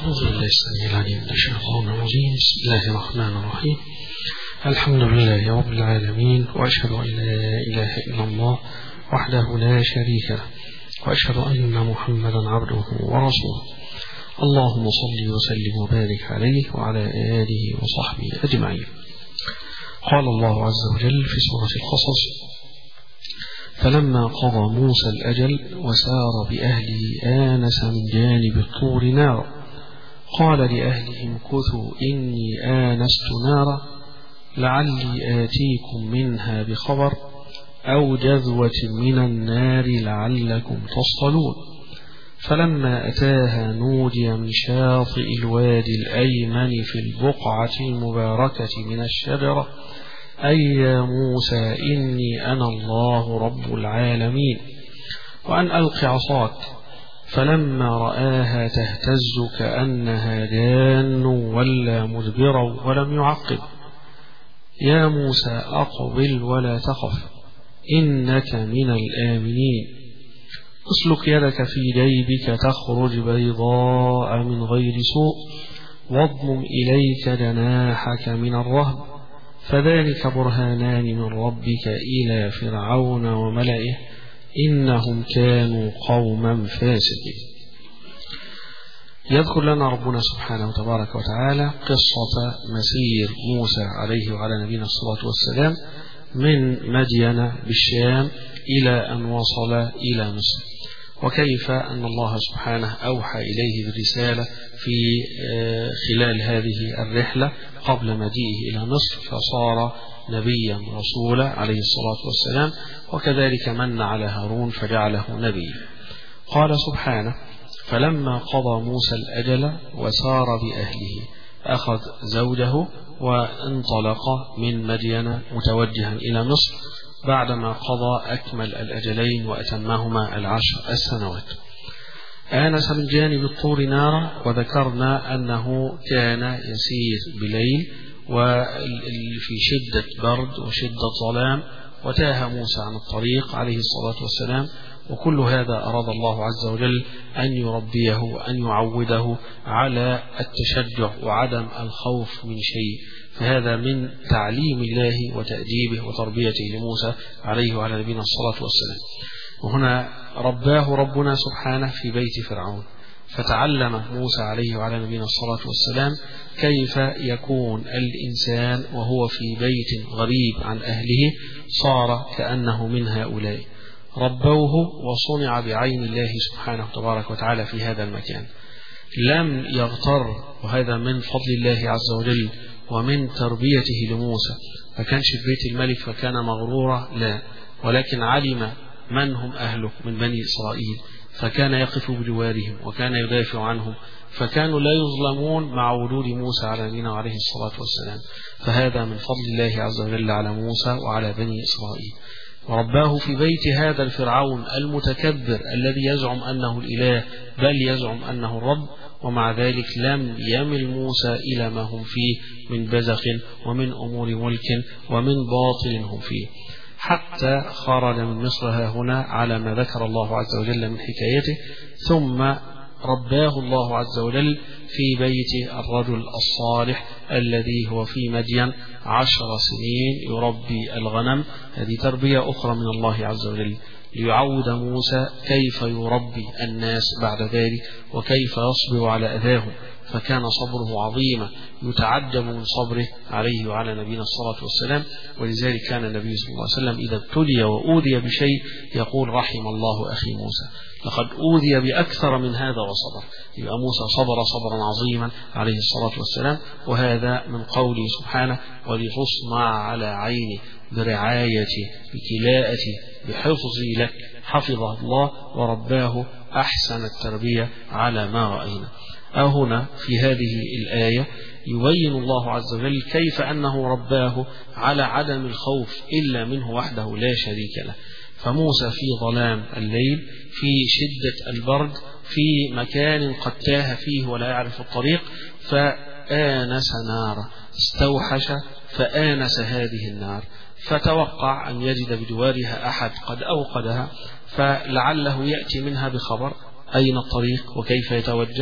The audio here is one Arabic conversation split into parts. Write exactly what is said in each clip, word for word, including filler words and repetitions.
أعوذ بالله السميع العليم من الشيطان الرجيم. بسم الله الرحمن الرحيم. الحمد لله رب العالمين، وأشهد أن لا إله إلا الله وحده لا شريك له، وأشهد أن محمدا عبده ورسوله. اللهم صل وسلم وبارك عليه وعلى آله وصحبه أجمعين. قال الله عز وجل في سورة القصص: فلما قضى موسى الأجل وسار بأهله آنس من جانب الطور نارا قال لأهلهم كثوا إني آنست نارا لعلي آتيكم منها بخبر أو جذوة من النار لعلكم تصطلون. فلما أتاها نودي من شاطئ الوادي الأيمن في البقعة المباركة من الشجرة أي يا موسى إني أنا الله رب العالمين وأن ألق عصاك. فلما رآها تهتز كأنها جان ولا مدبرا ولم يعقب. يا موسى أقبل ولا تخف إنك من الآمنين. اسلك يدك في جيبك تخرج بيضاء من غير سوء واضمم إليك جناحك من الرهب فذلك برهانان من ربك إلى فرعون وملئه إنهم كانوا قوما فاسقين. يذكر لنا ربنا سبحانه وتبارك وتعالى قصة مسير موسى عليه وعلى نبينا الصلاة والسلام من مدين بالشام إلى أن وصل إلى مصر، وكيف أن الله سبحانه أوحى إليه بالرسالة في خلال هذه الرحلة قبل مجيئه إلى مصر، فصار نبيا رسولا عليه الصلاة والسلام، وكذلك من على هارون فجعله نبيا. قال سبحانه: فلما قضى موسى الأجل وسار بأهله، أخذ زوجه وانطلق من مدين متوجها إلى مصر بعدما قضى أكمل الأجلين وأتمهما العشر السنوات. آنس من جانب الطور نارا، وذكرنا أنه كان يسير بليل وفي شدة برد وشدة ظلام، وتاه موسى عن الطريق عليه الصلاة والسلام، وكل هذا أراد الله عز وجل أن يربيه وأن يعوده على التشجع وعدم الخوف من شيء، فهذا من تعليم الله وتأديبه وتربيته لموسى عليه وعلى نبينا الصلاة والسلام. وهنا رباه ربنا سبحانه في بيت فرعون، فتعلم موسى عليه وعلى نبينا الصلاة والسلام كيف يكون الإنسان وهو في بيت غريب عن أهله صار كأنه من هؤلاء. ربوه وصنع بعين الله سبحانه تبارك وتعالى في هذا المكان، لم يغتر، وهذا من فضل الله عز وجل ومن تربيته لموسى. ما كانش في بيت الملك فكان مغرورا، لا، ولكن علم من هم أهله من بني إسرائيل، فكان يقف بجوارهم وكان يدافع عنهم، فكانوا لا يظلمون مع وجود موسى على نبينا عليه الصلاة والسلام. فهذا من فضل الله عز وجل على موسى وعلى بني إسرائيل. ورباه في بيت هذا الفرعون المتكبر الذي يزعم أنه الإله بل يزعم أنه الرب، ومع ذلك لم يمل موسى إلى ما هم فيه من بزخ ومن أمور ملك ومن باطل هم فيه، حتى خرج من مصر ها هنا على ما ذكر الله عز وجل من حكايته. ثم رباه الله عز وجل في بيت الرجل الصالح الذي هو في مدين عشر سنين يربي الغنم. هذه تربية أخرى من الله عز وجل ليعود موسى كيف يربي الناس بعد ذلك وكيف يصبر على أذاهم، فكان صبره عظيما يتعجب من صبره عليه وعلى نبينا الصلاة والسلام. ولذلك كان النبي صلى الله عليه وسلم إذا ابتلي وأوذي بشيء يقول: رحم الله أخي موسى، لقد أوذي بأكثر من هذا وصبر. يبقى موسى صبر صبرا عظيما عليه الصلاة والسلام، وهذا من قوله سبحانه: ولتصنع على عيني برعايتي بكلاءتي بحفظي لك، حفظه الله ورباه أحسن التربية على ما رأينا. أو هنا في هذه الآية يبين الله عز وجل كيف أنه رباه على عدم الخوف إلا منه وحده لا شريك له. فموسى في ظلام الليل، في شدة البرد، في مكان قد تاه فيه ولا يعرف الطريق، فآنس نارا، استوحش فآنس هذه النار، فتوقع أن يجد بجوارها أحد قد أوقدها، فلعله يأتي منها بخبر أين الطريق وكيف يتوجه،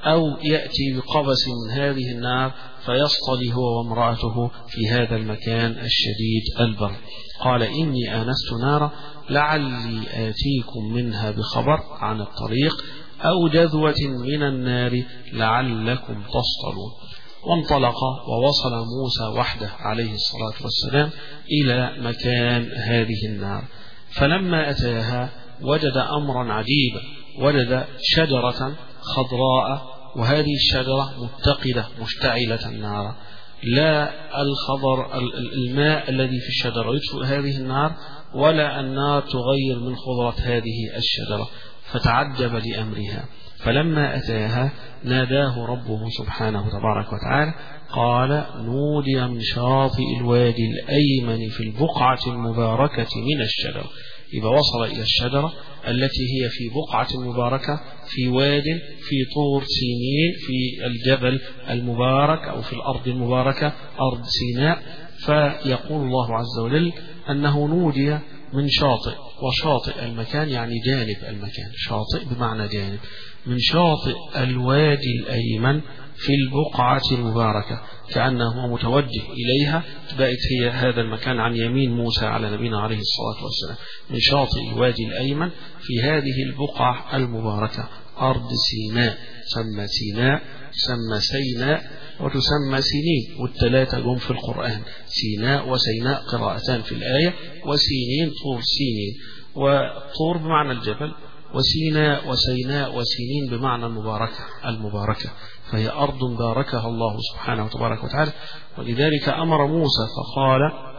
أو يأتي بقبس من هذه النار فيصطلي هو وامرأته في هذا المكان الشديد البرد. قال إني آنست نارا لعلي آتيكم منها بخبر عن الطريق أو جذوة من النار لعلكم تصطلون. وانطلق ووصل موسى وحده عليه الصلاة والسلام إلى مكان هذه النار، فلما أتاها وجد أمرا عجيبا، وجد شجرة خضراء، وهذه الشجرة متقدة مشتعلة النار، لا الخضر الماء الذي في الشجرة يطفئ هذه النار، ولا النار تغير من خضرة هذه الشجرة، فتعجب لأمرها. فلما أتاها ناداه ربه سبحانه تبارك وتعالى قال نودي من شاطئ الوادي الأيمن في البقعة المباركة من الشجرة. إذا وصل إلى الشجرة التي هي في بقعة مباركة في واد في طور سينين في الجبل المبارك أو في الأرض المباركة أرض سيناء، فيقول الله عز وجل أنه نودي من شاطئ، وشاطئ المكان يعني جانب المكان، شاطئ بمعنى جانب، من شاطئ الوادي الأيمن في البقعة المباركة، كأنه متوجه إليها، بقت هي هذا المكان عن يمين موسى على نبينا عليه الصلاة والسلام، من شاطئ الوادي الأيمن في هذه البقعة المباركة أرض سيناء، سمى سيناء، سمى سيناء، وتسمى سينين، والثلاثة جم في القرآن، سيناء وسيناء قراءتان في الآية، وسينين طور سينين، وطور بمعنى الجبل، وسيناء وسيناء وسينين بمعنى المباركة المباركة، فهي أرض باركها الله سبحانه وتبارك وتعالى. ولذلك أمر موسى فقال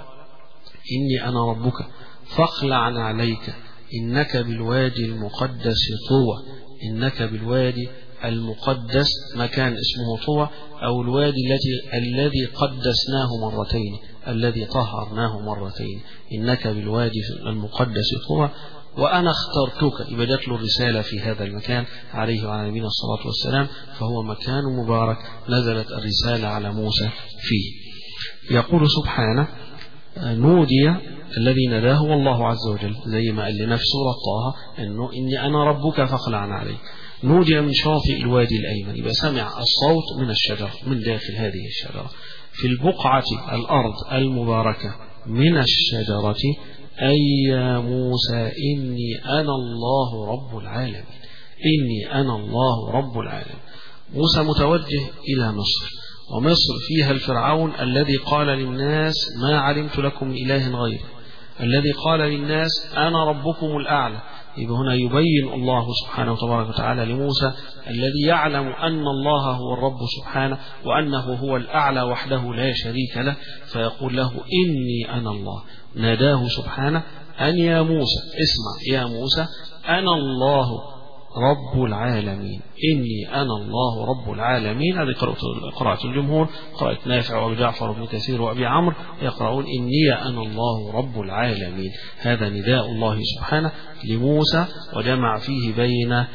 إني أنا ربك فاخلع عليك إنك بالوادي المقدس طوى، إنك بالوادي المقدس مكان اسمه طوى، أو الوادي الذي الذي قدسناه مرتين، الذي طهرناه مرتين، إنك بالوادي المقدس طوى وأنا اخترتك. بدأت له الرسالة في هذا المكان عليه وعلى نبينا الصلاة والسلام، فهو مكان مبارك نزلت الرسالة على موسى فيه. يقول سبحانه نودي، الذي نداه والله عز وجل، زي ما قال لنا في سورة طه إنه إني أنا ربك فاخلعنا عليك. نودي من شاطئ الوادي الأيمن، يبقى سمع الصوت من الشجرة، من داخل هذه الشجرة، في البقعة الأرض المباركة من الشجرة، أي يا موسى إني أنا الله رب العالمين، إني أنا الله رب العالمين. موسى متوجه إلى مصر، ومصر فيها الفرعون الذي قال للناس ما علمت لكم إله غيري، الذي قال للناس أنا ربكم الأعلى. يبقى هنا يبين الله سبحانه وتبارك وتعالى لموسى الذي يعلم أن الله هو الرب سبحانه، وأنه هو الأعلى وحده لا شريك له، فيقول له إني أنا الله. ناداه سبحانه أن يا موسى، اسمع يا موسى أنا الله رب العالمين، إني أنا الله رب العالمين. هذه قراءة الجمهور، قراءة نافع وأبي جعفر وابن كثير وأبي عمرو يقرؤون إني أنا الله رب العالمين. هذا نداء الله سبحانه لموسى، وجمع فيه بين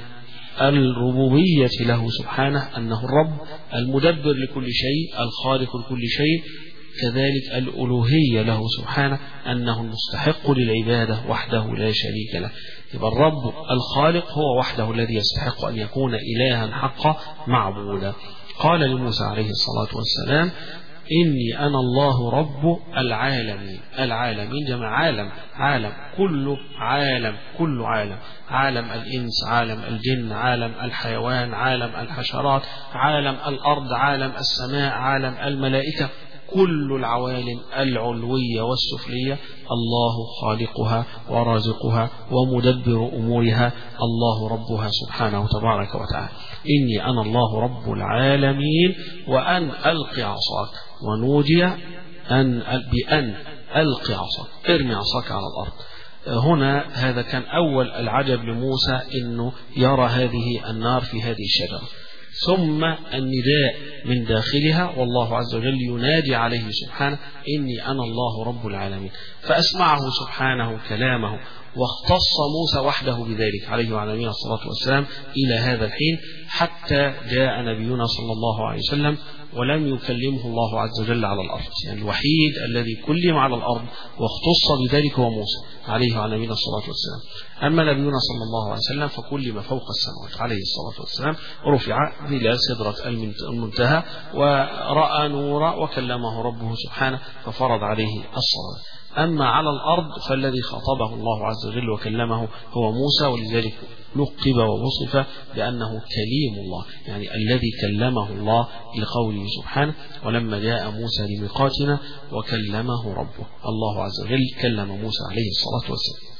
الربوبية له سبحانه أنه الرب المدبر لكل شيء الخالق لكل شيء، كذلك الألوهية له سبحانه أنه المستحق للعبادة وحده لا شريك له. يبقى الرب الخالق هو وحده الذي يستحق أن يكون إلها حقا معبودا. قال لموسى عليه الصلاة والسلام إني أنا الله رب العالمين. العالمين جمع عالم، عالم كله عالم، كله عالم، عالم الإنس، عالم الجن، عالم الحيوان، عالم الحشرات، عالم الأرض، عالم السماء، عالم الملائكة، كل العوالم العلوية والسفلية الله خالقها ورازقها ومدبر أمورها، الله ربها سبحانه تبارك وتعالى. إني أنا الله رب العالمين وأن ألقي عصاك، ونودي أن بأن ألقي عصاك، ارمي عصاك على الأرض. هنا هذا كان أول العجب لموسى إنه يرى هذه النار في هذه الشجرة، ثم النداء من داخلها، والله عز وجل ينادي عليه سبحانه إني أنا الله رب العالمين. فأسمعه سبحانه كلامه واختص موسى وحده بذلك عليه وعلى نبينا الصلاة والسلام إلى هذا الحين، حتى جاء نبينا صلى الله عليه وسلم ولم يكلمه الله عز وجل على الأرض. يعني الوحيد الذي كلم على الأرض واختص بذلك هو موسى عليه وعلى نبينا الصلاة والسلام. أما نبينا صلى الله عليه وسلم فكلم فوق السماوات عليه الصلاة والسلام، رفع إلى سدرة المنتهى ورأى نورا وكلمه ربه سبحانه ففرض عليه الصلاة. أما على الأرض فالذي خاطبه الله عز وجل وكلمه هو موسى، ولذلك لقب ووصف بأنه كليم الله، يعني الذي كلمه الله لقوله سبحانه ولما جاء موسى لميقاتنا وكلمه ربه. الله عز وجل كلم موسى عليه الصلاة والسلام.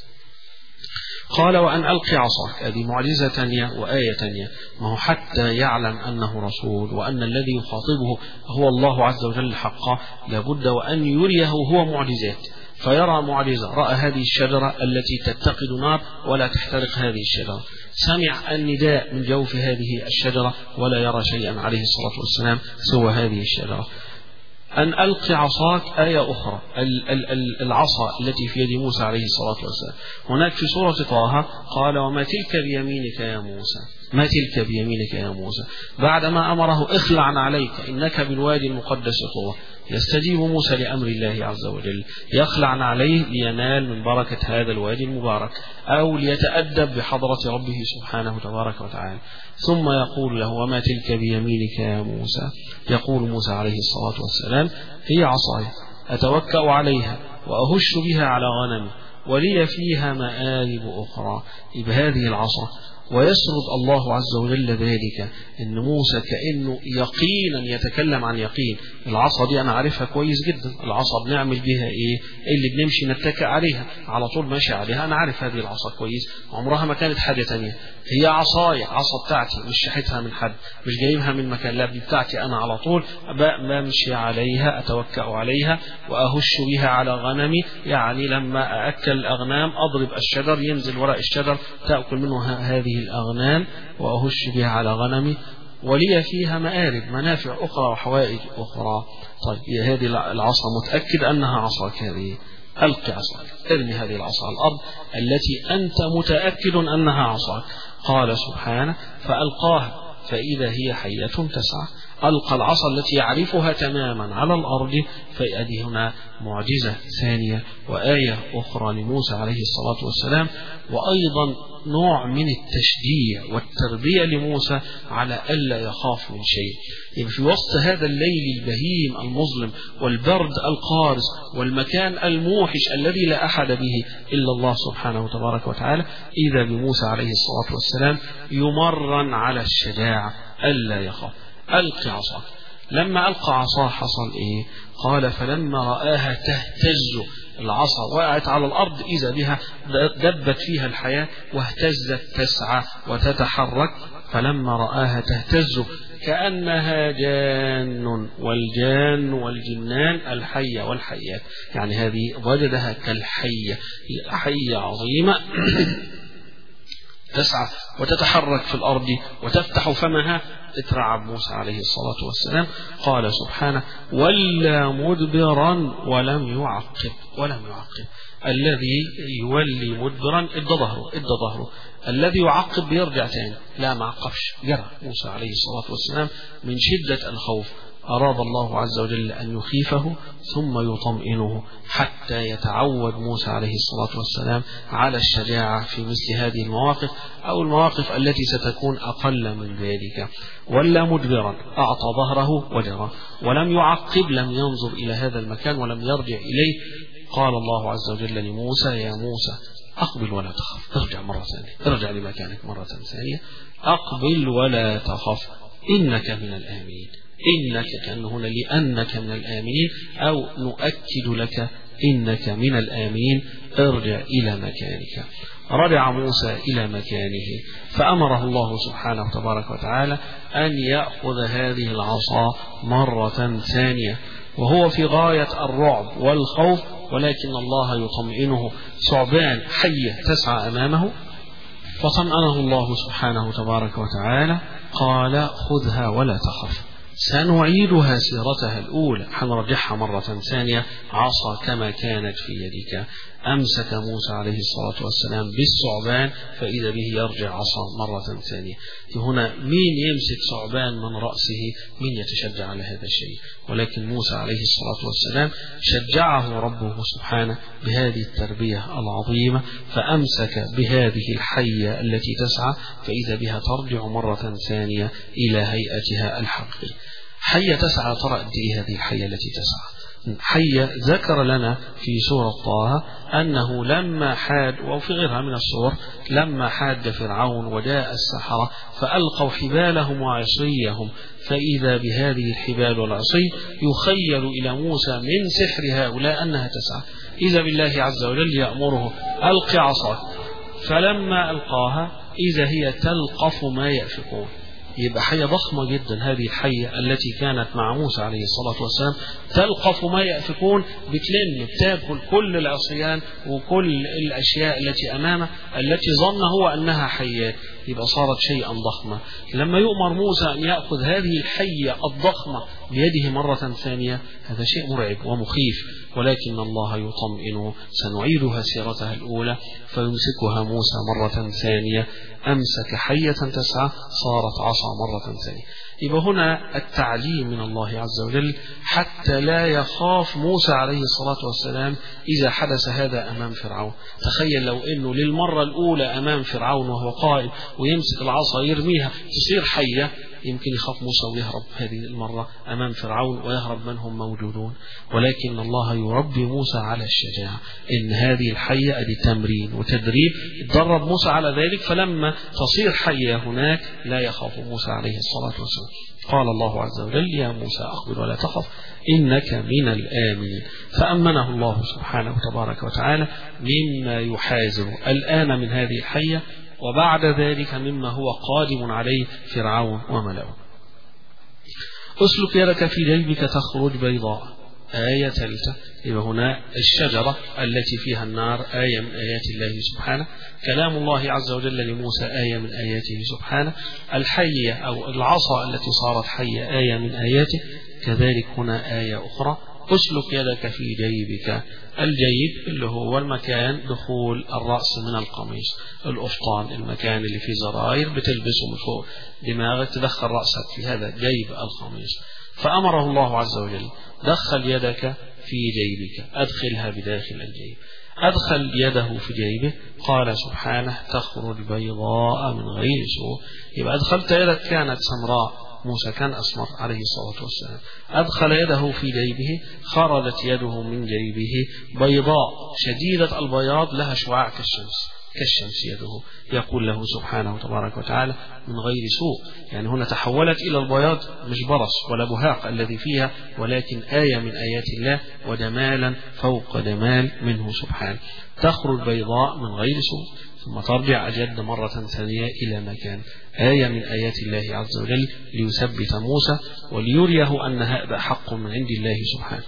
قال وأن ألقي عصاك، هذه معجزة تانية وآية تانية، ما هو حتى يعلم أنه رسول وأن الذي يخاطبه هو الله عز وجل حقا، لابد وأن يريه هو معجزات، فيرى معجزة، رأى هذه الشجرة التي تتقد نار ولا تحترق هذه الشجرة، سمع النداء من جوف هذه الشجرة ولا يرى شيئا عليه الصلاة والسلام سوى هذه الشجرة. أن ألقي عصاك آية أخرى، العصا التي في يد موسى عليه الصلاة والسلام. هناك في سورة طه قال وما تلك بيمينك يا موسى، ما تلك بيمينك يا موسى، بعدما أمره اخلع عليك إنك بالوادي المقدس طوى. يستجيب موسى لأمر الله عز وجل، يخلع عليه لينال من بركة هذا الوادي المبارك أو ليتأدب بحضرة ربه سبحانه تبارك وتعالى. ثم يقول له وما تلك بيمينك يا موسى، يقول موسى عليه الصلاة والسلام هي عصاي أتوكأ عليها وأهش بها على غنمي ولي فيها مآرب أخرى. بهذه العصا ويسرد الله عز وجل ذلك ان موسى كأنه يقينا يتكلم عن يقين. العصا دي انا عارفها كويس جدا، العصا بنعمل بها ايه؟ اللي بنمشي نتكئ عليها على طول ماشي عليها، انا عارف هذه العصا كويس، عمرها ما كانت حاجة تانية، هي عصايا، عصا بتاعتي، مش شحتها من حد، مش جايبها من مكان، لا دي بتاعتي انا على طول بمشي عليها، اتوكأ عليها واهش بها على غنمي، يعني لما ااكل الاغنام اضرب الشجر ينزل وراء الشجر تاكل منه هذه الأغنام وأهش بها على غنمي ولي فيها مآرب منافع أخرى وحوائج أخرى. طيب هذه العصا متأكد أنها عصاك، هذه ألقي عصاك، ارمي هذه العصا على الأرض التي أنت متأكد أنها عصاك. قال سبحانه فألقاها فإذا هي حية تسعى. ألقى العصا التي يعرفها تماما على الأرض، فهذه هنا معجزة ثانية وآية أخرى لموسى عليه الصلاة والسلام، وأيضا نوع من التشجيع والتربية لموسى على ألا يخاف من شيء. يعني في وسط هذا الليل البهيم المظلم والبرد القارس والمكان الموحش الذي لا أحد به إلا الله سبحانه وتبارك وتعالى، إذا بموسى عليه الصلاة والسلام يمرن على الشجاعة ألا يخاف. ألقي عصاك، لما ألقى عصاه حصل إيه؟ قال فلما رآها تهتز، العصا وقعت على الأرض إذا بها دبت فيها الحياة واهتزت تسعى وتتحرك. فلما رآها تهتز كأنها جان، والجان والجنان الحية والحيات، يعني هذه وجدها كالحية، حية عظيمة تسعى وتتحرك في الأرض وتفتح فمها. اترعب موسى عليه الصلاة والسلام. قال سبحانه ولا مدبرا ولم يعقب، ولم يعقب. الذي يولي مدبرا ادى ظهره ادى ظهره، الذي يعقب بيرجع تاني، لا ما عقبش، جرى موسى عليه الصلاة والسلام من شدة الخوف. أراد الله عز وجل أن يخيفه ثم يطمئنه حتى يتعود موسى عليه الصلاة والسلام على الشجاعة في مثل هذه المواقف أو المواقف التي ستكون أقل من ذلك. ولا مدبرا، أعطى ظهره وجرى، ولم يعقب، لم ينظر إلى هذا المكان ولم يرجع إليه. قال الله عز وجل لموسى يا موسى أقبل ولا تخف، ارجع مرة ثانية، ارجع لمكانك مرة ثانية، أقبل ولا تخف إنك من الآمنين. إنك كأنه هنا لأنك من الآمنين، أو نؤكد لك إنك من الآمنين، ارجع إلى مكانك. رجع موسى إلى مكانه، فأمره الله سبحانه تبارك وتعالى أن يأخذ هذه العصا مرة ثانية، وهو في غاية الرعب والخوف، ولكن الله يطمئنه. ثعبان حية تسعى أمامه، فطمأنه الله سبحانه تبارك وتعالى. قال خذها ولا تخف، سنعيدها سيرتها الأولى، حنرجعها مرة ثانية، عصا كما كانت في يدك. أمسك موسى عليه الصلاة والسلام بالثعبان فإذا به يرجع عصا مرة ثانية. هنا مين يمسك ثعبان من رأسه؟ مين يتشجع على هذا الشيء؟ ولكن موسى عليه الصلاة والسلام شجعه ربه سبحانه بهذه التربية العظيمة، فأمسك بهذه الحية التي تسعى فإذا بها ترجع مرة ثانية إلى هيئتها الحقيقية. حية تسعى، ترى قد إيه هذه الحية التي تسعى؟ حية ذكر لنا في سورة طه أنه لما حاد، وفي غيرها من السور، لما حاد فرعون وجاء السحرة فألقوا حبالهم وعصيهم فإذا بهذه الحبال والعصي يخيل إلى موسى من سحر هؤلاء أنها تسعى، إذا بالله عز وجل يأمره ألق عصاك، فلما ألقاها إذا هي تلقف ما يأفكون. يبقى حية ضخمة جدا هذه الحية التي كانت مع موسى عليه الصلاة والسلام، تلقف ما يأفكون، بتلم بتاكل كل العصيان وكل الأشياء التي أمامه التي ظن هو أنها حيات، يبقى صارت شيئا ضخمة. لما يؤمر موسى أن يأخذ هذه الحية الضخمة بيده مرة ثانية هذا شيء مرعب ومخيف، ولكن الله يطمئنه سنعيدها سيرتها الأولى، فيمسكها موسى مرة ثانية، أمسك حية تسعى صارت عصا مرة ثانية. يبقى هنا التعليم من الله عز وجل حتى لا يخاف موسى عليه الصلاة والسلام إذا حدث هذا أمام فرعون. تخيل لو أنه للمرة الأولى أمام فرعون وهو قائم ويمسك العصا يرميها تصير حية، يمكن يخاف موسى ويهرب هذه المرة أمام فرعون ويهرب من هم موجودون، ولكن الله يربي موسى على الشجاعة، إن هذه الحية أدي تمرين وتدريب، درب موسى على ذلك، فلما تصير حية هناك لا يخاف موسى عليه الصلاة والسلام. قال الله عز وجل يا موسى أقبل ولا تخف إنك من الآمنين، فأمنه الله سبحانه وتبارك وتعالى مما يحاذر الآن من هذه الحية، وبعد ذلك مما هو قادم عليه فرعون وملأه. أسلك يدك في جيبك تخرج بيضاء، آية ثالثة. يبقى هنا الشجرة التي فيها النار آية من آيات الله سبحانه، كلام الله عز وجل لموسى آية من آياته سبحانه، الحية أو العصا التي صارت حية آية من آياته، كذلك هنا آية أخرى. أسلك يدك في جيبك، الجيب اللي هو المكان دخول الرأس من القميص، الأفطان، المكان اللي فيه زراير بتلبسه من فوق دماغك، تدخل رأسك في هذا جيب القميص. فأمره الله عز وجل دخل يدك في جيبك، أدخلها بداخل الجيب. أدخل يده في جيبه، قال سبحانه تخرج بيضاء من غير سوء. يبقى أدخلت يدك كانت سمراء، موسى كان أسمر عليه الصلاة والسلام، أدخل يده في جيبه خرجت يده من جيبه بيضاء شديدة البياض لها شعاع كالشمس، كالشمس يده، يقول له سبحانه وتبارك وتعالى من غير سوء. يعني هنا تحولت إلى البياض، مش برص ولا بهاق الذي فيها، ولكن آية من آيات الله وجمالا فوق جمال منه سبحانه. تخرج بيضاء من غير سوء، ثم ترجع أجد مرة ثانية إلى مكان، آية من آيات الله عز وجل ليثبت موسى وليريه أن هذا حق من عند الله سبحانه.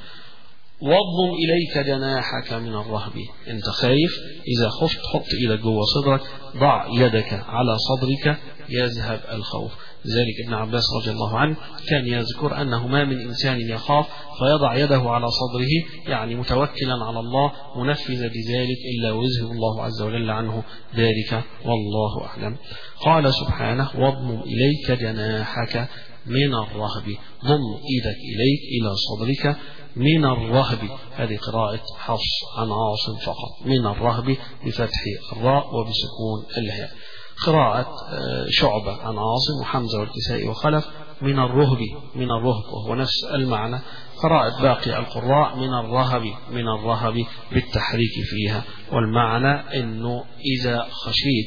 واضم إليك جناحك من الرهب، أنت خايف، إذا خفت حط إيدك جوه صدرك، ضع يدك على صدرك يذهب الخوف. لذلك ابن عباس رضي الله عنه كان يذكر أنه ما من إنسان يخاف فيضع يده على صدره يعني متوكلا على الله منفذا لذلك إلا ويذهب الله عز وجل عنه ذلك، والله أعلم. قال سبحانه واضم إليك جناحك من الرهب، ضم إيدك إليك إلى صدرك من الرهب، هذه قراءة حفص عن عاصم فقط، من الرهب بفتح الراء وبسكون الهاء. قراءة شعبة عن عاصم وحمزة والكسائي وخلف من الرهب، من الرهب وهو نفس المعنى. قراءة باقي القراء من الرهب، من الرهب بالتحريك فيها، والمعنى أنه إذا خشيت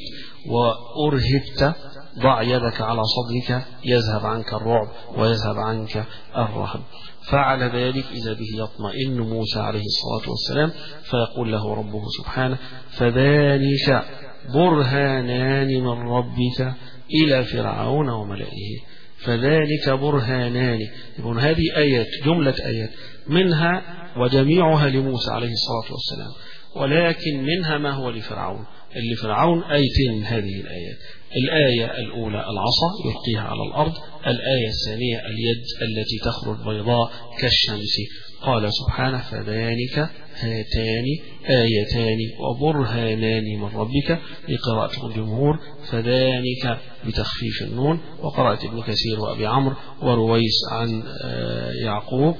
وأرهبت ضع يدك على صدرك يذهب عنك الرعب ويذهب عنك الرهب. فعل ذلك إذا به يطمئن موسى عليه الصلاة والسلام، فيقول له ربه سبحانه فذلك برهانان من ربك إلى فرعون وملئه. فذلك برهانان، يقول هذه آيات، جملة آيات منها وجميعها لموسى عليه الصلاة والسلام، ولكن منها ما هو لفرعون. اللي فرعون آيتين من هذه الآيات، الآية الأولى العصا يلقيها على الأرض، الآية الثانية اليد التي تخرج بيضاء كالشمس. قال سبحانه فذلك هاتان آيتان وبرهانان من ربك لقراءة الجمهور، فذلك بتخفيف النون، وقراءة ابن كثير وأبي عمرو ورويس عن يعقوب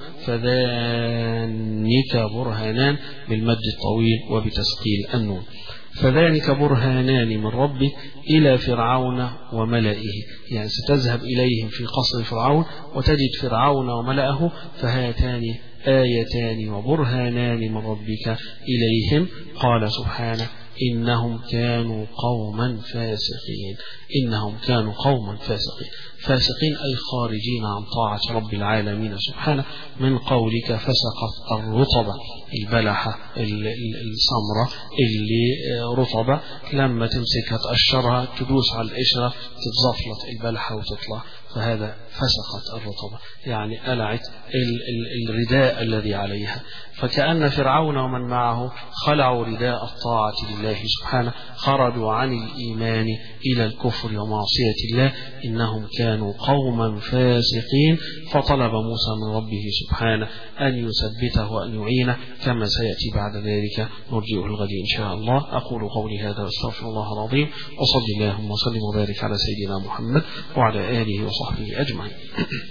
فذلك برهانان بالمد الطويل وبتثقيل النون. فذلك برهانان من ربك إلى فرعون وملئه، يعني ستذهب إليهم في قصر فرعون وتجد فرعون وملئه، فهاتان آيتان وبرهانان من ربك إليهم. قال سبحانه إنهم كانوا قوما فاسقين، إنهم كانوا قوما فاسقين، فاسقين أي خارجين عن طاعة رب العالمين سبحانه. من قولك فسقت الرطبة، البلحة السمرة اللي رطبة لما تمسكها تقشرها تدوس على القشرة تتزفلط البلحة وتطلع، فهذا فسقت الرطبة، يعني قلعت الرداء الذي عليها. فكأن فرعون ومن معه خلعوا رداء الطاعة لله سبحانه، خرجوا عن الإيمان إلى الكفر ومعصية الله، إنهم كانوا قوما فاسقين. فطلب موسى من ربه سبحانه أن يثبته وأن يعينه، كما سيأتي بعد ذلك نرجئه الغد إن شاء الله. أقول قولي هذا واستغفر الله العظيم، وصلي اللهم وسلم وبارك على سيدنا محمد وعلى آله وصحبه أجمعين.